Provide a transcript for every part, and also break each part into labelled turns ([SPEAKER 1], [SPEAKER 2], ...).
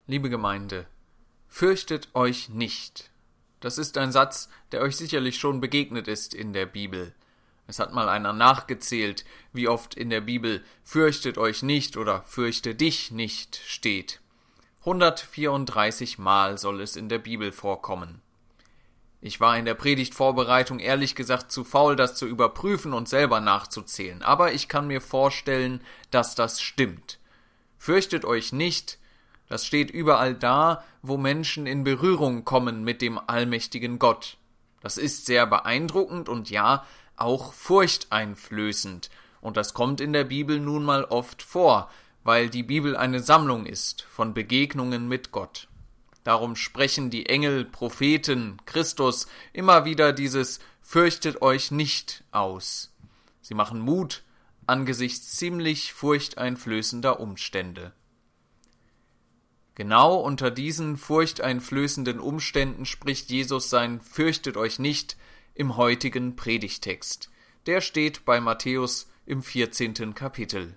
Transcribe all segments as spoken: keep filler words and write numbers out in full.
[SPEAKER 1] Liebe Gemeinde, fürchtet euch nicht. Das ist ein Satz, der euch sicherlich schon begegnet ist in der Bibel. Es hat mal einer nachgezählt, wie oft in der Bibel fürchtet euch nicht oder fürchte dich nicht steht. hundertvierunddreißig Mal soll es in der Bibel vorkommen. Ich war in der Predigtvorbereitung ehrlich gesagt zu faul, das zu überprüfen und selber nachzuzählen, aber ich kann mir vorstellen, dass das stimmt. Fürchtet euch nicht, das steht überall da, wo Menschen in Berührung kommen mit dem allmächtigen Gott. Das ist sehr beeindruckend und ja, auch furchteinflößend. Und das kommt in der Bibel nun mal oft vor, weil die Bibel eine Sammlung ist von Begegnungen mit Gott. Darum sprechen die Engel, Propheten, Christus immer wieder dieses »Fürchtet euch nicht« aus. Sie machen Mut angesichts ziemlich furchteinflößender Umstände. Genau unter diesen furchteinflößenden Umständen spricht Jesus sein »Fürchtet euch nicht« im heutigen Predigtext. Der steht bei Matthäus im vierzehnten Kapitel.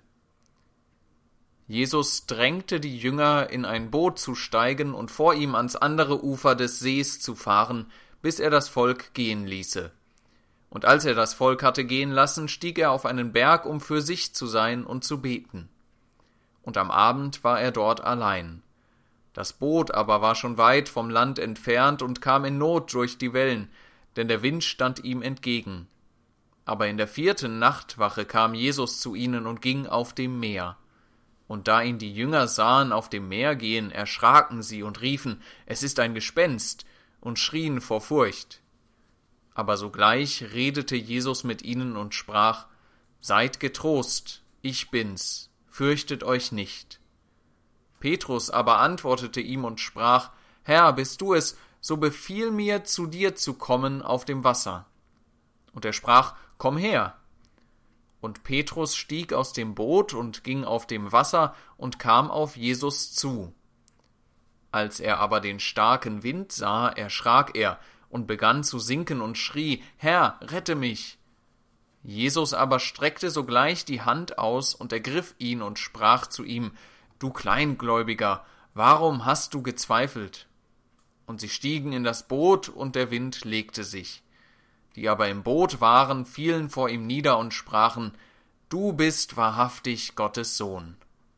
[SPEAKER 1] Jesus drängte die Jünger, in ein Boot zu steigen und vor ihm ans andere Ufer des Sees zu fahren, bis er das Volk gehen ließe. Und als er das Volk hatte gehen lassen, stieg er auf einen Berg, um für sich zu sein und zu beten. Und am Abend war er dort allein. Das Boot aber war schon weit vom Land entfernt und kam in Not durch die Wellen, denn der Wind stand ihm entgegen. Aber in der vierten Nachtwache kam Jesus zu ihnen und ging auf dem Meer. Und da ihn die Jünger sahen auf dem Meer gehen, erschraken sie und riefen, es ist ein Gespenst, und schrien vor Furcht. Aber sogleich redete Jesus mit ihnen und sprach, Seid getrost, ich bin's, fürchtet euch nicht. Petrus aber antwortete ihm und sprach, Herr, bist du es, so befiehl mir, zu dir zu kommen auf dem Wasser. Und er sprach, Komm her. Und Petrus stieg aus dem Boot und ging auf dem Wasser und kam auf Jesus zu. Als er aber den starken Wind sah, erschrak er und begann zu sinken und schrie, Herr, rette mich! Jesus aber streckte sogleich die Hand aus und ergriff ihn und sprach zu ihm, Du Kleingläubiger, warum hast du gezweifelt? Und sie stiegen in das Boot, und der Wind legte sich. Die aber im Boot waren, fielen vor ihm nieder und sprachen, Du bist wahrhaftig Gottes Sohn.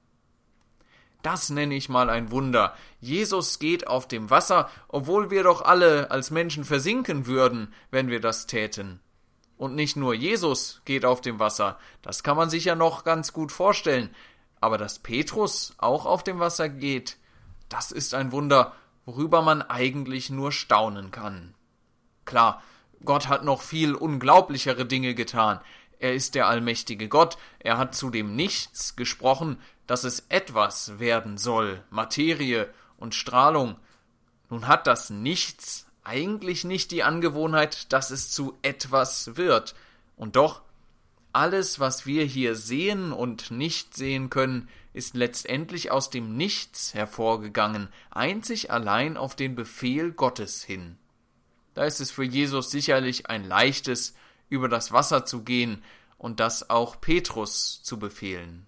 [SPEAKER 1] Das nenne ich mal ein Wunder. Jesus geht auf dem Wasser, obwohl wir doch alle als Menschen versinken würden, wenn wir das täten. Und nicht nur Jesus geht auf dem Wasser, das kann man sich ja noch ganz gut vorstellen, aber dass Petrus auch auf dem Wasser geht, das ist ein Wunder, worüber man eigentlich nur staunen kann. Klar, Gott hat noch viel unglaublichere Dinge getan. Er ist der allmächtige Gott, er hat zu dem Nichts gesprochen, dass es etwas werden soll, Materie und Strahlung. Nun hat das Nichts eigentlich nicht die Angewohnheit, dass es zu etwas wird. Und doch, alles, was wir hier sehen und nicht sehen können, ist letztendlich aus dem Nichts hervorgegangen, einzig allein auf den Befehl Gottes hin. Da ist es für Jesus sicherlich ein leichtes, über das Wasser zu gehen und das auch Petrus zu befehlen.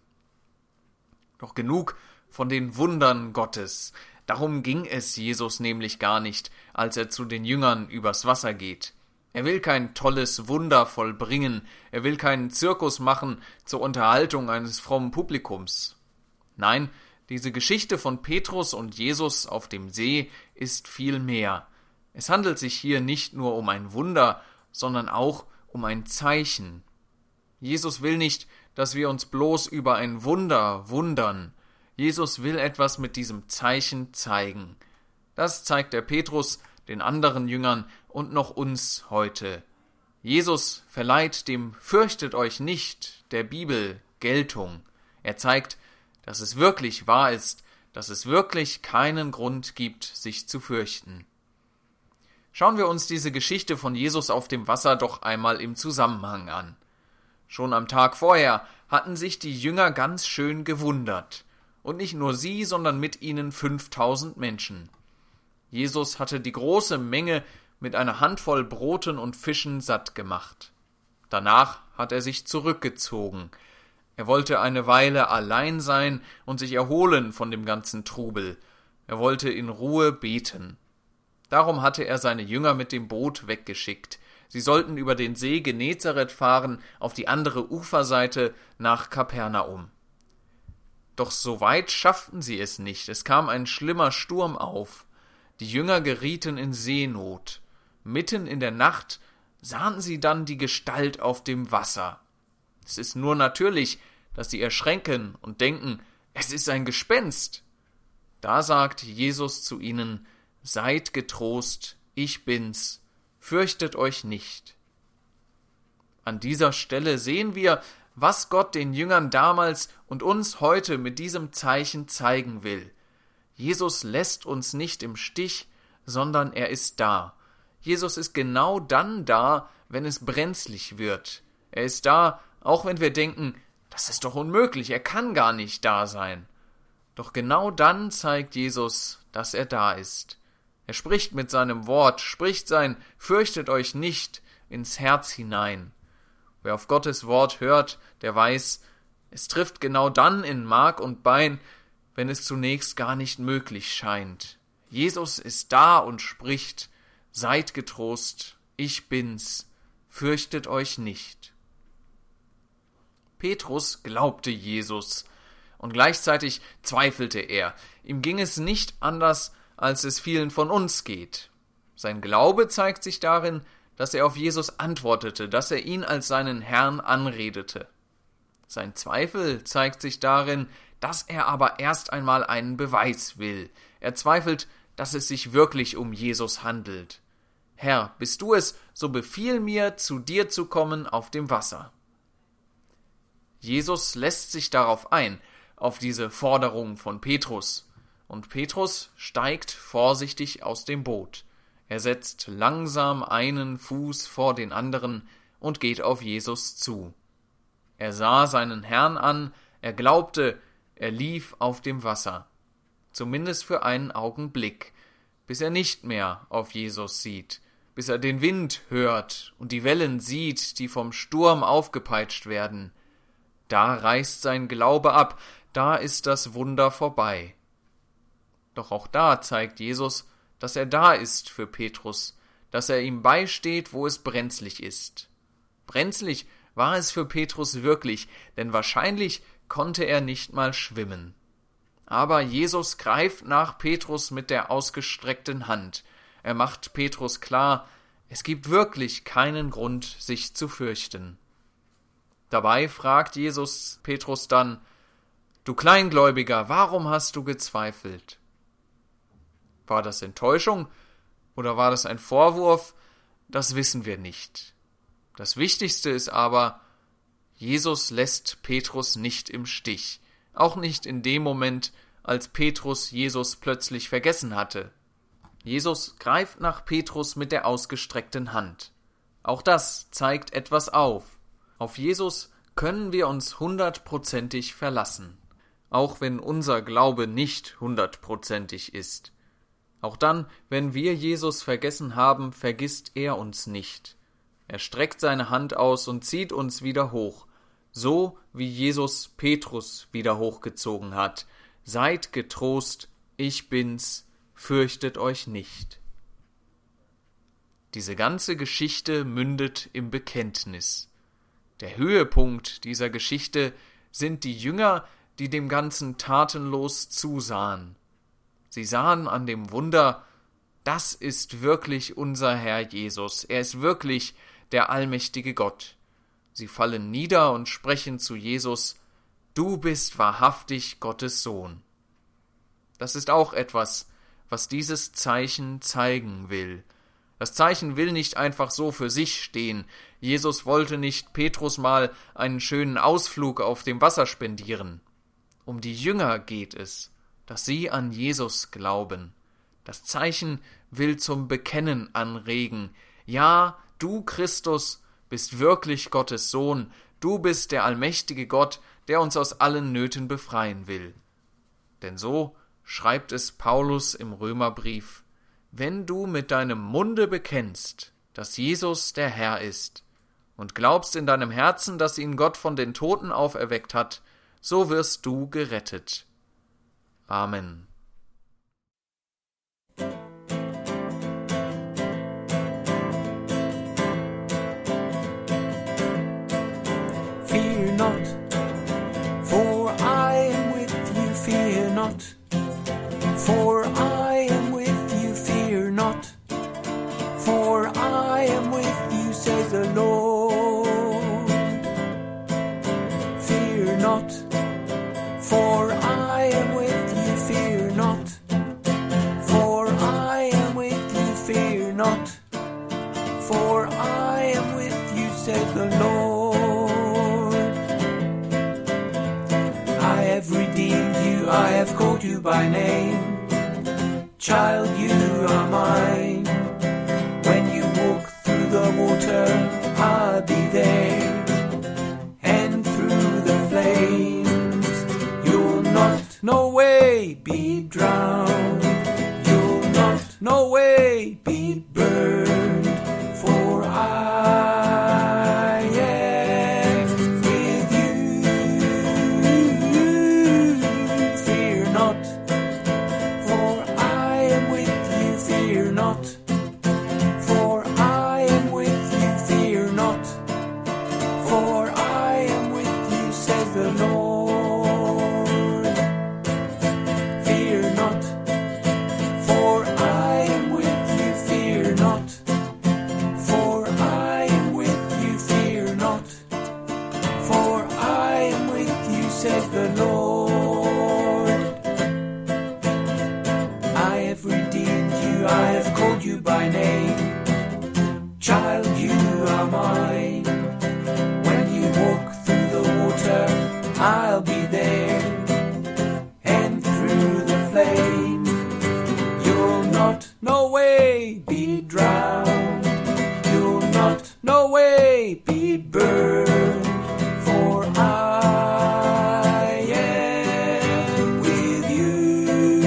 [SPEAKER 1] Doch genug von den Wundern Gottes. Darum ging es Jesus nämlich gar nicht, als er zu den Jüngern übers Wasser geht. Er will kein tolles Wunder vollbringen, er will keinen Zirkus machen zur Unterhaltung eines frommen Publikums. Nein, diese Geschichte von Petrus und Jesus auf dem See ist viel mehr. Es handelt sich hier nicht nur um ein Wunder, sondern auch um ein Zeichen. Jesus will nicht, dass wir uns bloß über ein Wunder wundern. Jesus will etwas mit diesem Zeichen zeigen. Das zeigt der Petrus, den anderen Jüngern und noch uns heute. Jesus verleiht dem »Fürchtet euch nicht« der Bibel Geltung. Er zeigt, dass es wirklich wahr ist, dass es wirklich keinen Grund gibt, sich zu fürchten. Schauen wir uns diese Geschichte von Jesus auf dem Wasser doch einmal im Zusammenhang an. Schon am Tag vorher hatten sich die Jünger ganz schön gewundert. Und nicht nur sie, sondern mit ihnen fünftausend Menschen. Jesus hatte die große Menge mit einer Handvoll Broten und Fischen satt gemacht. Danach hat er sich zurückgezogen. Er wollte eine Weile allein sein und sich erholen von dem ganzen Trubel. Er wollte in Ruhe beten. Darum hatte er seine Jünger mit dem Boot weggeschickt. Sie sollten über den See Genezareth fahren, auf die andere Uferseite nach Kapernaum. Doch so weit schafften sie es nicht. Es kam ein schlimmer Sturm auf. Die Jünger gerieten in Seenot. Mitten in der Nacht sahen sie dann die Gestalt auf dem Wasser. Es ist nur natürlich, dass sie erschrecken und denken, es ist ein Gespenst. Da sagt Jesus zu ihnen, seid getrost, ich bin's, fürchtet euch nicht. An dieser Stelle sehen wir, was Gott den Jüngern damals und uns heute mit diesem Zeichen zeigen will. Jesus lässt uns nicht im Stich, sondern er ist da. Jesus ist genau dann da, wenn es brenzlig wird. Er ist da, auch wenn wir denken, das ist doch unmöglich, er kann gar nicht da sein. Doch genau dann zeigt Jesus, dass er da ist. Er spricht mit seinem Wort, spricht sein »Fürchtet euch nicht« ins Herz hinein. Wer auf Gottes Wort hört, der weiß, es trifft genau dann in Mark und Bein, wenn es zunächst gar nicht möglich scheint. Jesus ist da und spricht, seid getrost, ich bin's, fürchtet euch nicht. Petrus glaubte Jesus, und gleichzeitig zweifelte er. Ihm ging es nicht anders, als es vielen von uns geht. Sein Glaube zeigt sich darin, dass er auf Jesus antwortete, dass er ihn als seinen Herrn anredete. Sein Zweifel zeigt sich darin, dass er aber erst einmal einen Beweis will. Er zweifelt, dass es sich wirklich um Jesus handelt. Herr, bist du es, so befiehl mir, zu dir zu kommen auf dem Wasser. Jesus lässt sich darauf ein, auf diese Forderung von Petrus. Und Petrus steigt vorsichtig aus dem Boot. Er setzt langsam einen Fuß vor den anderen und geht auf Jesus zu. Er sah seinen Herrn an, er glaubte, er lief auf dem Wasser. Zumindest für einen Augenblick, bis er nicht mehr auf Jesus sieht, bis er den Wind hört und die Wellen sieht, die vom Sturm aufgepeitscht werden. Da reißt sein Glaube ab, da ist das Wunder vorbei. Doch auch da zeigt Jesus, dass er da ist für Petrus, dass er ihm beisteht, wo es brenzlig ist. Brenzlig war es für Petrus wirklich, denn wahrscheinlich konnte er nicht mal schwimmen. Aber Jesus greift nach Petrus mit der ausgestreckten Hand. Er macht Petrus klar, es gibt wirklich keinen Grund, sich zu fürchten. Dabei fragt Jesus Petrus dann, »Du Kleingläubiger, warum hast du gezweifelt?« War das Enttäuschung oder war das ein Vorwurf? Das wissen wir nicht. Das Wichtigste ist aber, Jesus lässt Petrus nicht im Stich, auch nicht in dem Moment, als Petrus Jesus plötzlich vergessen hatte. Jesus greift nach Petrus mit der ausgestreckten Hand. Auch das zeigt etwas auf. Auf Jesus können wir uns hundertprozentig verlassen, auch wenn unser Glaube nicht hundertprozentig ist. Auch dann, wenn wir Jesus vergessen haben, vergisst er uns nicht. Er streckt seine Hand aus und zieht uns wieder hoch, so wie Jesus Petrus wieder hochgezogen hat. Seid getrost, ich bin's, fürchtet euch nicht. Diese ganze Geschichte mündet im Bekenntnis. Der Höhepunkt dieser Geschichte sind die Jünger, die dem Ganzen tatenlos zusahen. Sie sahen an dem Wunder, das ist wirklich unser Herr Jesus, er ist wirklich der allmächtige Gott. Sie fallen nieder und sprechen zu Jesus, du bist wahrhaftig Gottes Sohn. Das ist auch etwas, was dieses Zeichen zeigen will. Das Zeichen will nicht einfach so für sich stehen. Jesus wollte nicht Petrus mal einen schönen Ausflug auf dem Wasser spendieren. Um die Jünger geht es, dass sie an Jesus glauben. Das Zeichen will zum Bekennen anregen. Ja, du, Christus, bist wirklich Gottes Sohn. Du bist der allmächtige Gott, der uns aus allen Nöten befreien will. Denn so schreibt es Paulus im Römerbrief: Wenn du mit deinem Munde bekennst, dass Jesus der Herr ist, und glaubst in deinem Herzen, dass ihn Gott von den Toten auferweckt hat, so wirst du gerettet. Amen.
[SPEAKER 2] saith the Lord. I have redeemed you, I have called you by name. Child, you are mine. When you walk through the water, I'll be there. And through the flames, you'll not, no way, be drowned. You'll not, no way, be burned. For I am with you. Fear not. For I am with you. Fear not. For I am with you. Fear not. For I am with you, says the Lord. Fear not. For I am with you. Fear not. For I am with you. Fear not. For I am with you, says the Lord. I have redeemed you, I have called you by name. Child, you are mine. When you walk through the water, I'll be there. And through the flame, you'll not, no way, be drowned. You'll not, no way, be burned. For I am with you.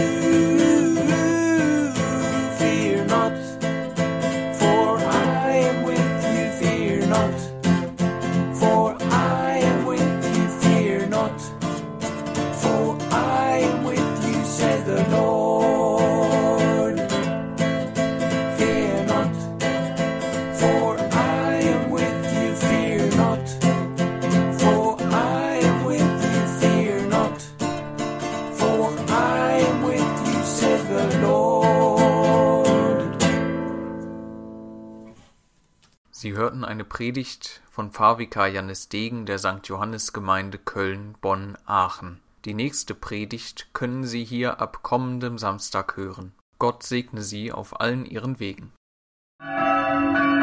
[SPEAKER 2] Fear not. For I am with you. Fear not. For I am with you. Fear not. For I am with you, says the Lord. Fear not. For I am with you. Fear not. For I am with you. Fear not. For I am with you, says the Lord.
[SPEAKER 1] Sie hörten eine Predigt von Pfarrvikar Jannis Degen der Sankt Johannes-Gemeinde Köln, Bonn, Aachen. Die nächste Predigt können Sie hier ab kommendem Samstag hören. Gott segne Sie auf allen Ihren Wegen.